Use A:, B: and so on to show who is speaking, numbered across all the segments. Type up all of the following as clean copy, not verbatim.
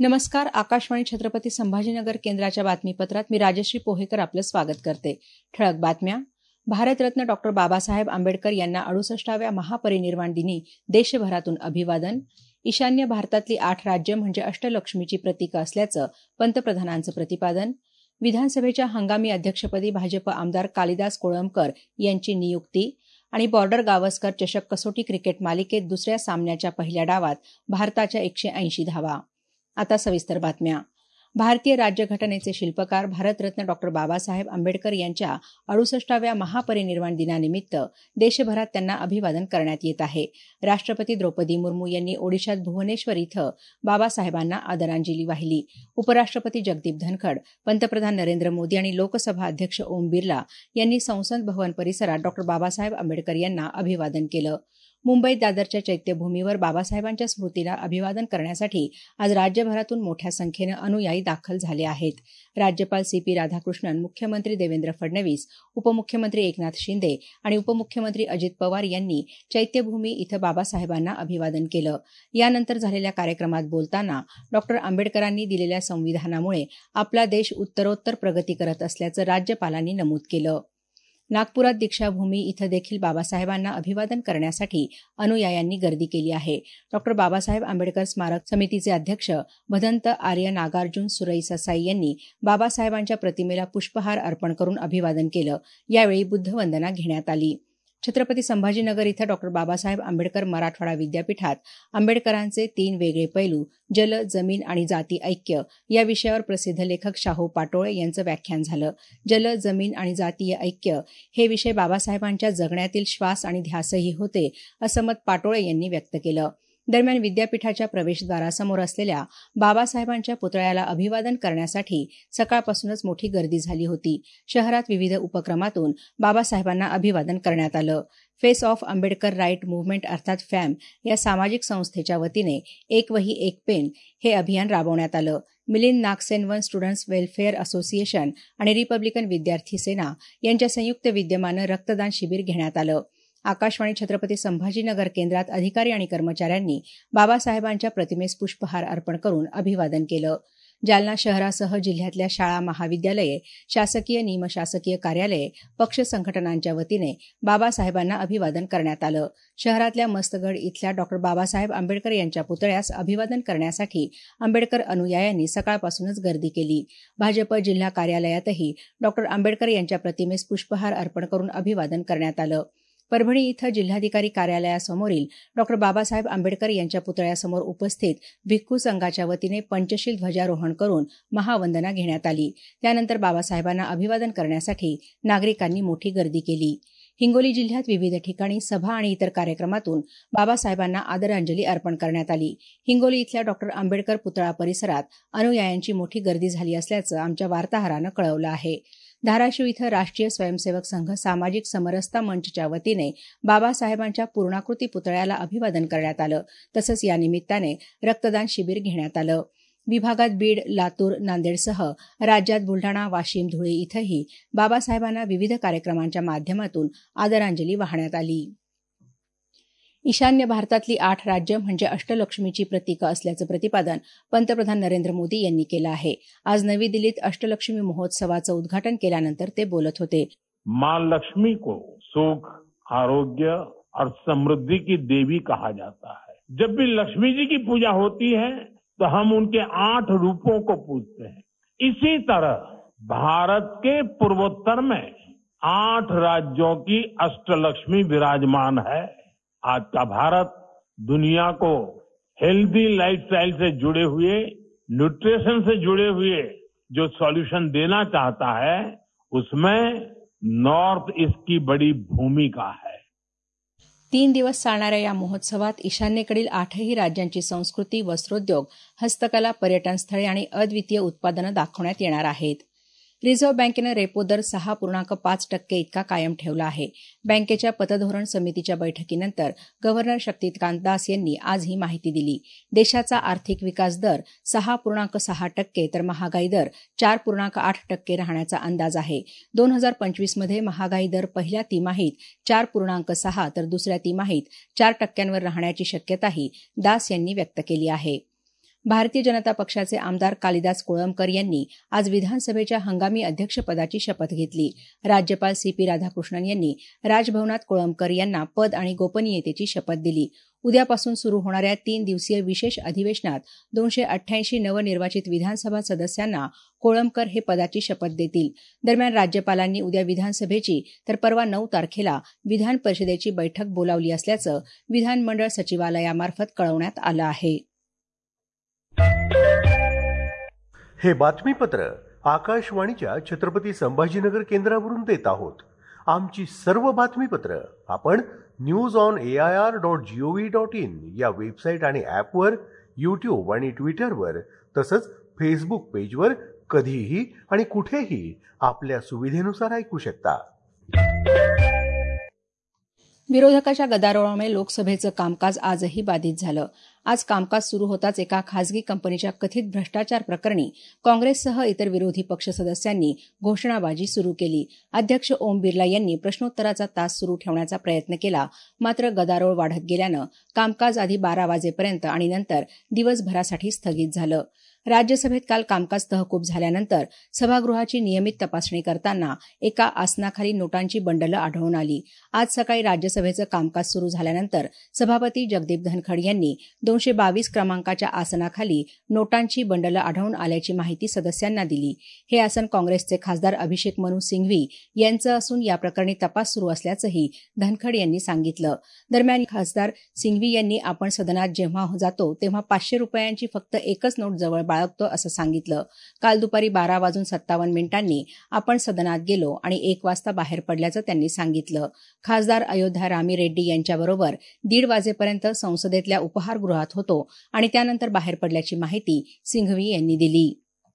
A: नमस्कार. आकाशवाणी छत्रपती संभाजीनगर केंद्राच्या बातमीपत्रात मी राजश्री पोहेकर आपलं स्वागत करते. ठळक बातम्या. भारतरत्न डॉ. बाबासाहेब आंबेडकर यांना 68व्या महापरिनिर्वाण दिनी देशभरातून अभिवादन. ईशान्य भारतातली 8 राज्य म्हणजे अष्टलक्ष्मीची प्रतीकं असल्याचं पंतप्रधानांचं प्रतिपादन. विधानसभेच्या हंगामी अध्यक्षपदी भाजप आमदार कालिदास कोळंबकर यांची नियुक्ती. आणि बॉर्डर गावस्कर चषक कसोटी क्रिकेट मालिकेत दुसऱ्या सामन्याच्या पहिल्या डावात भारताच्या 180 धावा. आता सविस्तर बातम्या. भारतीय राज्यघटनेचे शिल्पकार भारतरत्न डॉ. बाबासाहेब आंबेडकर यांच्या 68व्या महापरिनिर्वाण दिनानिमित्त देशभरात त्यांना अभिवादन करण्यात येत आहे. राष्ट्रपती द्रौपदी मुर्मू यांनी ओडिशात भुवनेश्वर इथं बाबासाहेबांना आदरांजली वाहिली. उपराष्ट्रपती जगदीप धनखड, पंतप्रधान नरेंद्र मोदी आणि लोकसभा अध्यक्ष ओम बिर्ला यांनी संसद भवन परिसरात डॉ. बाबासाहेब आंबेडकर यांना अभिवादन केलं. मुंबईत दादरच्या चैत्यभूमीवर बाबासाहेबांच्या स्मृतीला अभिवादन करण्यासाठी आज राज्यभरातून मोठ्या संख्येनं अनुयायी दाखल झाले आहेत. राज्यपाल CP राधाकृष्णन, मुख्यमंत्री देवेंद्र फडणवीस, उपमुख्यमंत्री एकनाथ शिंदे आणि उपमुख्यमंत्री अजित पवार यांनी चैत्यभूमी इथं बाबासाहेबांना अभिवादन केलं. यानंतर झालेल्या कार्यक्रमात बोलताना डॉ. आंबेडकरांनी दिलेल्या संविधानामुळे आपला देश उत्तरोत्तर प्रगती करत असल्याचं राज्यपालांनी नमूद केलं. नागपुरात दीक्षाभूमी इथं देखील बाबासाहेबांना अभिवादन करण्यासाठी अनुयायांनी गर्दी केली आहे. डॉ. बाबासाहेब आंबेडकर स्मारक समितीचे अध्यक्ष भदंत आर्य नागार्जुन सुरई ससाई यांनी बाबासाहेबांच्या प्रतिमेला पुष्पहार अर्पण करून अभिवादन केलं. यावेळी बुद्धवंदना घेण्यात आली. छत्रपती संभाजीनगर इथं डॉ. बाबासाहेब आंबेडकर मराठवाडा विद्यापीठात आंबेडकरांचे 3 वेगळे पैलू, जल, जमीन आणि जाती ऐक्य या विषयावर प्रसिद्ध लेखक शाहू पाटोळे यांचं व्याख्यान झालं. जल, जमीन आणि जातीय ऐक्य हे विषय बाबासाहेबांच्या जगण्यातील श्वास आणि ध्यासही होते, असं मत पाटोळे यांनी व्यक्त केलं. दरम्यान विद्यापीठाच्या प्रवेशद्वारासमोर असलेल्या बाबासाहेबांच्या पुतळ्याला अभिवादन करण्यासाठी सकाळपासूनच मोठी गर्दी झाली होती. शहरात विविध उपक्रमातून बाबासाहेबांना अभिवादन करण्यात आलं. Face of Ambedkar right movement अर्थात फॅम या सामाजिक संस्थेच्या वतीने एक वही एक पेन हे अभियान राबवण्यात आलं. Milind Nagsenvan students welfare association आणि रिपब्लिकन विद्यार्थी सेना यांच्या संयुक्त विद्यमानं रक्तदान शिबिर घेण्यात आलं. आकाशवाणी छत्रपती संभाजीनगर केंद्रात अधिकारी आणि कर्मचाऱ्यांनी बाबासाहेबांच्या प्रतिमेस पुष्पहार अर्पण करून अभिवादन केलं. जालना शहरासह जिल्ह्यातल्या शाळा, महाविद्यालये, शासकीय, निमशासकीय कार्यालये, पक्ष संघटनांच्या वतीने बाबासाहेबांना अभिवादन करण्यात आलं. शहरातल्या मस्तगड इथल्या डॉ. बाबासाहेब आंबेडकर यांच्या पुतळ्यास अभिवादन करण्यासाठी आंबेडकर अनुयायांनी सकाळपासूनच गर्दी केली. भाजप जिल्हा कार्यालयातही डॉ. आंबेडकर यांच्या प्रतिमेस पुष्पहार अर्पण करून अभिवादन करण्यात आलं. परभणी इथं जिल्हाधिकारी कार्यालयासमोरील डॉ. बाबासाहेब आंबेडकर यांच्या पुतळ्यासमोर उपस्थित भिक्खू संघाच्या वतीने पंचशील ध्वजारोहण करून महावंदना घेण्यात आली. त्यानंतर बाबासाहेबांना अभिवादन करण्यासाठी नागरिकांनी मोठी गर्दी केली. हिंगोली जिल्ह्यात विविध ठिकाणी सभा आणि इतर कार्यक्रमातून बाबासाहेबांना आदरांजली अर्पण करण्यात आली. हिंगोली इथल्या डॉ. आंबेडकर पुतळा परिसरात अनुयायांची मोठी गर्दी झाली असल्याचं आमच्या वार्ताहरानं कळवलं आहे. धाराशिव इथं राष्ट्रीय स्वयंसेवक संघ सामाजिक समरसता मंचच्या वतीने बाबासाहेबांच्या पूर्णाकृती पुतळ्याला अभिवादन करण्यात आलं. तसंच या निमित्ताने रक्तदान शिबिर घेण्यात आलं. विभागात बीड, लातूर, नांदेडसह राज्यात बुलढाणा, वाशिम, धुळे इथंही बाबासाहेबांना विविध कार्यक्रमांच्या माध्यमातून आदरांजली वाहण्यात आली. ईशान्य भारतातली 8 राज्य म्हणजे अष्टलक्ष्मीची प्रतीकं असल्याचं प्रतिपादन पंतप्रधान नरेंद्र मोदी यांनी केलं आहे. आज नवी दिल्लीत अष्टलक्ष्मी महोत्सवाचं उद्घाटन केल्यानंतर ते बोलत होते.
B: माँ लक्ष्मी को सुख, आरोग्य और समृद्धि की देवी कहा जाता है. जब भी लक्ष्मी जी की पूजा होती है तो हम उनके 8 रूपों को पूजते हैं. इसी तरह भारत के पूर्वोत्तर में 8 राज्यों की अष्टलक्ष्मी विराजमान है. आज का भारत दुनिया को हेल्दी लाइफस्टाइल से जुड़े हुए, न्यूट्रिशन से जुड़े हुए जो सॉल्यूशन देना चाहता है, उसमें नॉर्थ ईस्ट की बड़ी भूमिका है.
A: 3 दिवस चालणाऱ्या या महोत्सवात ईशान्येकडील 8ही राज्यांची संस्कृती, वस्त्रोद्योग, हस्तकला, पर्यटन स्थळे आणि अद्वितीय उत्पादनं दाखवण्यात येणार आहेत. रिझर्व्ह बँकेनं रेपो दर 6.5% इतका कायम ठेवला आहे. बँकेच्या पतधोरण समितीच्या बैठकीनंतर गव्हर्नर शक्तिकांत दास यांनी आज ही माहिती दिली. देशाचा आर्थिक विकास दर 6.6% तर महागाई दर 4.8% राहण्याचा अंदाज आहे. 2025 मध्ये महागाई दर पहिल्या तिमाहीत 4.6 तर दुसऱ्या तिमाहीत 4% राहण्याची शक्यताही दास यांनी व्यक्त केली आहे. भारतीय जनता पक्षाचे आमदार कालिदास कोळंबकर यांनी आज विधानसभेच्या हंगामी अध्यक्षपदाची शपथ घेतली. राज्यपाल CP राधाकृष्णन यांनी राजभवनात कोळंबकर यांना पद आणि गोपनीयतेची शपथ दिली. उद्यापासून सुरू होणाऱ्या 3 दिवसीय विशेष अधिवेशनात 288 नवनिर्वाचित विधानसभा सदस्यांना कोळंबकर हे पदाची शपथ देतील. दरम्यान राज्यपालांनी उद्या विधानसभेची तर परवा 9 तारखेला विधान परिषदेची बैठक बोलावली असल्याचं विधानमंडळ सचिवालयामार्फत कळवण्यात आलं आहे.
C: हे बातमीपत्र आकाशवाणीच्या छत्रपती संभाजीनगर केंद्रावरून देत आहोत. आमची सर्व बातमीपत्र आपण newsonair.gov.in या वेबसाईट आणि ॲपवर, YouTube आणि ट्विटरवर तसंच फेसबुक पेजवर कधीही आणि कुठेही आपल्या सुविधेनुसार ऐकू शकता.
A: विरोधकाच्या गदारोळामुळे लोकसभेचं कामकाज आजही बाधित झालं. आज कामकाज सुरू होताच एका खासगी कंपनीच्या कथित भ्रष्टाचार प्रकरणी काँग्रेससह इतर विरोधी पक्ष सदस्यांनी घोषणाबाजी सुरू केली. अध्यक्ष ओम बिर्ला यांनी प्रश्नोत्तराचा तास सुरू ठेवण्याचा प्रयत्न केला, मात्र गदारोळ वाढत गेल्यानं कामकाज आधी 12 वाजेपर्यंत आणि नंतर दिवसभरासाठी स्थगित झालं. राज्यसभेत काल कामकाज तहकूब झाल्यानंतर सभागृहाची नियमित तपासणी करताना एका आसनाखाली नोटांची बंडलं आढळून आली. आज सकाळी राज्यसभेचं कामकाज सुरू झाल्यानंतर सभापती जगदीप धनखड यांनी 222 क्रमांकाच्या आसनाखाली नोटांची बंडलं आढळून आल्याची माहिती सदस्यांना दिली. हे आसन काँग्रेसचे खासदार अभिषेक मनू सिंघवी यांचं असून या प्रकरणी तपास सुरू असल्याचंही धनखड यांनी सांगितलं. दरम्यान खासदार सिंघवी यांनी आपण सदनात जेव्हा जातो तेव्हा 500 रुपयांची फक्त एकच नोट जवळ बाळगतो असं सांगितलं. काल दुपारी 12:57 आपण सदनात गेलो आणि 1 वाजता बाहेर पडल्याचं त्यांनी सांगितलं. खासदार अयोध्या रामी रेड्डी यांच्याबरोबर 1:30 वाजेपर्यंत संसदेतल्या उपहारगृहात होतो आणि त्यानंतर बाहेर पडल्याची माहिती सिंघवी यांनी दिली.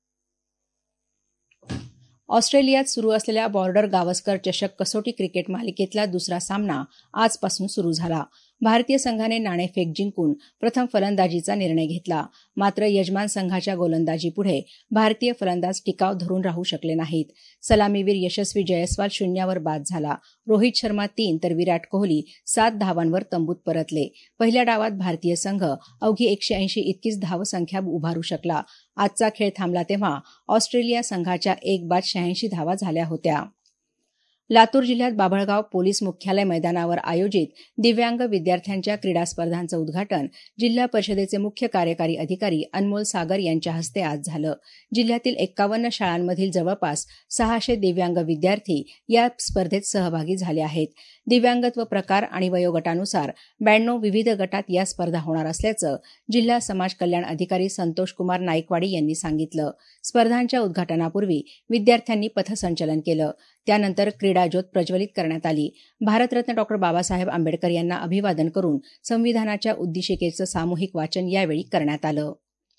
A: ऑस्ट्रेलियात सुरू असलेल्या बॉर्डर गावस्कर चषक कसोटी क्रिकेट मालिकेतला दुसरा सामना आजपासून सुरू झाला. भारतीय संघाने नाणेफेक जिंकून प्रथम फलंदाजीचा निर्णय घेतला, मात्र यजमान संघाच्या गोलंदाजीपुढे भारतीय फलंदाज टिकाव धरून राहू शकले नाहीत. सलामीवीर यशस्वी जयस्वाल 0वर बाद झाला. रोहित शर्मा 3 तर विराट कोहली 7 धावांवर तंबूत परतले. पहिल्या डावात भारतीय संघ अवघी 180 इतकीच धावसंख्या उभारू शकला. आजचा खेळ थांबला तेव्हा ऑस्ट्रेलिया संघाच्या 1 बाद 86 धावा झाल्या होत्या. लातूर जिल्ह्यात बाभळगाव पोलीस मुख्यालय मैदानावर आयोजित दिव्यांग विद्यार्थ्यांच्या क्रीडा स्पर्धांचं उद्घाटन जिल्हा परिषदेचे मुख्य कार्यकारी अधिकारी अनमोल सागर यांच्या हस्ते आज झालं. जिल्ह्यातील 51 शाळांमधील जवळपास 600 दिव्यांग विद्यार्थी या स्पर्धेत सहभागी झाले आहेत. दिव्यांगत्व प्रकार आणि वयोगटानुसार 92 विविध गटात या स्पर्धा होणार असल्याचं जिल्हा समाज कल्याण अधिकारी संतोष कुमार नाईकवाडी यांनी सांगितलं. स्पर्धांच्या उद्घाटनापूर्वी विद्यार्थ्यांनी पथसंचलन केलं. त्यानंतर क्रीडा ज्योत प्रज्वलित करण्यात आली. भारतरत्न डॉ. बाबासाहेब आंबेडकर यांना अभिवादन करून संविधानाच्या उद्दिशिकेचं सामूहिक वाचन यावेळी करण्यात आलं.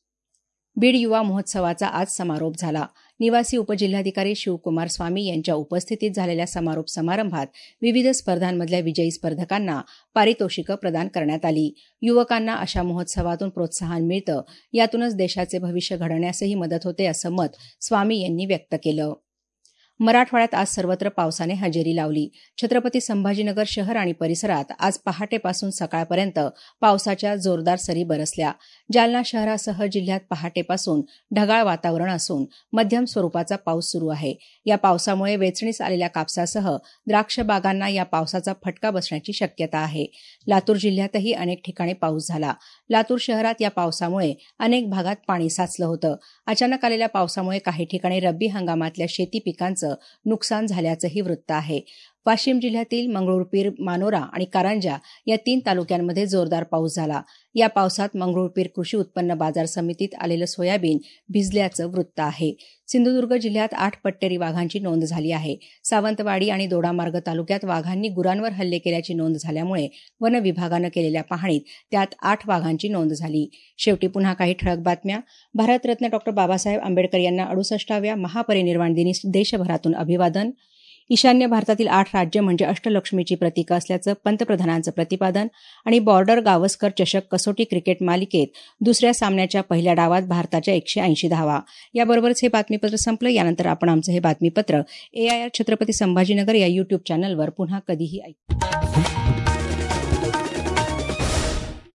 A: बीड युवा महोत्सवाचा आज समारोप झाला. निवासी उपजिल्हाधिकारी शिवकुमार स्वामी यांच्या उपस्थितीत झालेल्या समारोप समारंभात विविध स्पर्धांमधल्या विजयी स्पर्धकांना पारितोषिकं प्रदान करण्यात आली. युवकांना अशा महोत्सवातून प्रोत्साहन मिळतं, यातूनच देशाचे भविष्य घडवण्यासही मदत होते असं मत स्वामी यांनी व्यक्त केलं. मराठवाड्यात आज सर्वत्र पावसाने हजेरी लावली. छत्रपती संभाजीनगर शहर आणि परिसरात आज पहाटेपासून सकाळपर्यंत पावसाच्या जोरदार सरी बरसल्या. जालना शहरासह जिल्ह्यात पहाटेपासून ढगाळ वातावरण असून मध्यम स्वरूपाचा पाऊस सुरू आहे. या पावसामुळे वेचणीस आलेल्या कापसासह द्राक्ष बागांना या पावसाचा फटका बसण्याची शक्यता आहे. लातूर जिल्ह्यातही अनेक ठिकाणी पाऊस झाला. लातूर शहरात या पावसामुळे अनेक भागात पाणी साचलं होतं. अचानक आलेल्या पावसामुळे काही ठिकाणी रब्बी हंगामातल्या शेती पिकांचं नुकसान झाल्याचंही वृत्त आहे. वाशिम जिल्ह्यातील मंगरुळपीर, मानोरा आणि कारंजा या 3 तालुक्यांमध्ये जोरदार पाऊस झाला. या पावसात मंगरुळपीर कृषी उत्पन्न बाजार समितीत आलेलं सोयाबीन भिजल्याचं वृत्त आहे. सिंधुदुर्ग जिल्ह्यात 8 पट्टेरी वाघांची नोंद झाली आहे. सावंतवाडी आणि दोडामार्ग तालुक्यात वाघांनी गुरांवर हल्ले केल्याची नोंद झाल्यामुळे वन विभागानं केलेल्या पाहणीत त्यात 8 वाघांची नोंद झाली. शेवटी पुन्हा काही ठळक बातम्या. भारतरत्न डॉ. बाबासाहेब आंबेडकर यांना 68व्या महापरिनिर्वाण दिनी देशभरातून अभिवादन. ईशान्य भारतातील 8 राज्य म्हणजे अष्टलक्ष्मीची प्रतीकं असल्याचं पंतप्रधानांचं प्रतिपादन. आणि बॉर्डर गावस्कर चषक कसोटी क्रिकेट मालिकेत दुसऱ्या सामन्याच्या पहिल्या डावात भारताच्या 180 धावा. याबरोबरच हे बातमीपत्र संपलं. यानंतर आपण आमचं हे बातमीपत्र AIR छत्रपती संभाजीनगर या YouTube चॅनलवर पुन्हा कधीही ऐकू.